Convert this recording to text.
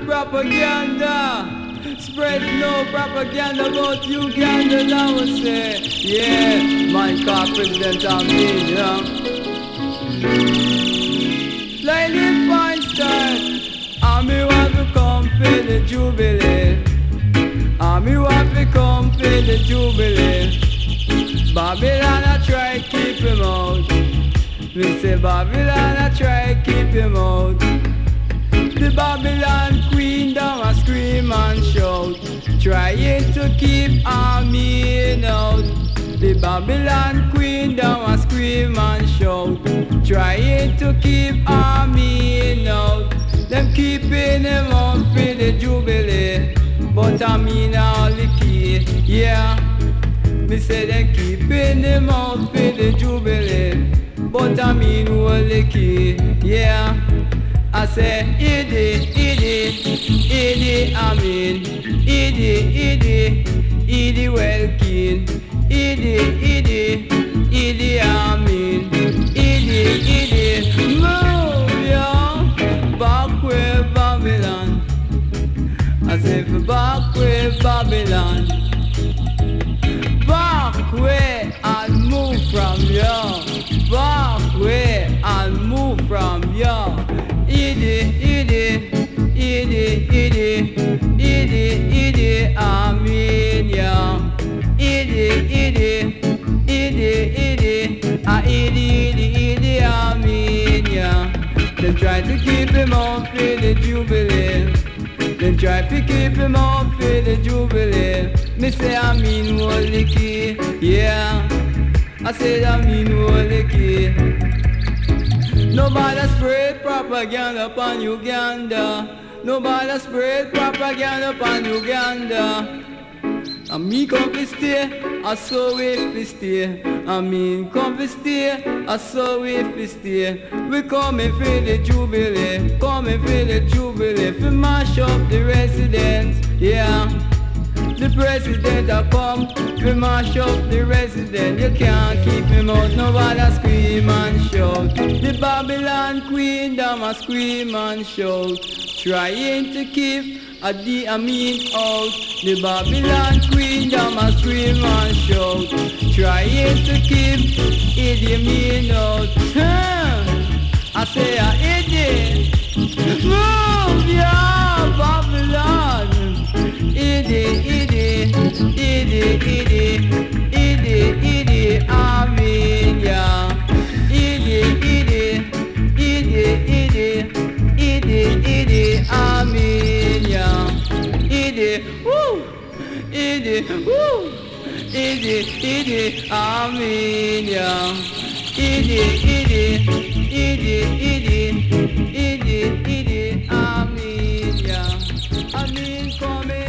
propaganda. Spread no propaganda about Uganda, I would say. Yeah, my car president I mean, you know. Lady Feinstein, me want to come for the Jubilee. Me want to come for the Jubilee. Babylon I try keep him out. Me say Babylon I try keep him out. The Babylon queen down a scream and shout, trying to keep Amin out. The Babylon queen down a scream and shout, trying to keep Amin out. Them keeping him out for the Jubilee, but Amin all the key, yeah. Me say them keeping him out for the Jubilee, but Amin all the key, yeah. I say, Idi Amin, Idi Welkin, Idi Amin, Idi, move ya, back with Babylon. I say, back with Babylon, back way and move from ya, back way and move from ya. Idi, Amin, yeah. Idi, Amin, yeah. They try to keep him on for the Jubilee. They try to keep him on for the Jubilee. Me say Amin was the key, yeah. I say Amin was the key. Nobody spread propaganda upon Uganda. Nobody spread propaganda upon Uganda. And me come to stay, I saw it to stay. I mean come to stay, I saw it to stay. We coming for the Jubilee, coming for the Jubilee. For mash up the residents, yeah. The president a come, we mash up the resident. You can't keep him out, nobody scream and shout. The Babylon queen, them a scream and shout, trying to keep the Amin out. The Babylon queen, them a scream and shout, trying to keep Idi Amin out. I say Idi, move ya Babylon. Idi, Amin, yeah. Idi, Amin, yeah. Idi, woo, Idi, woo, Idi, Amin, yeah. Idi, Amin, yeah. Amin coming.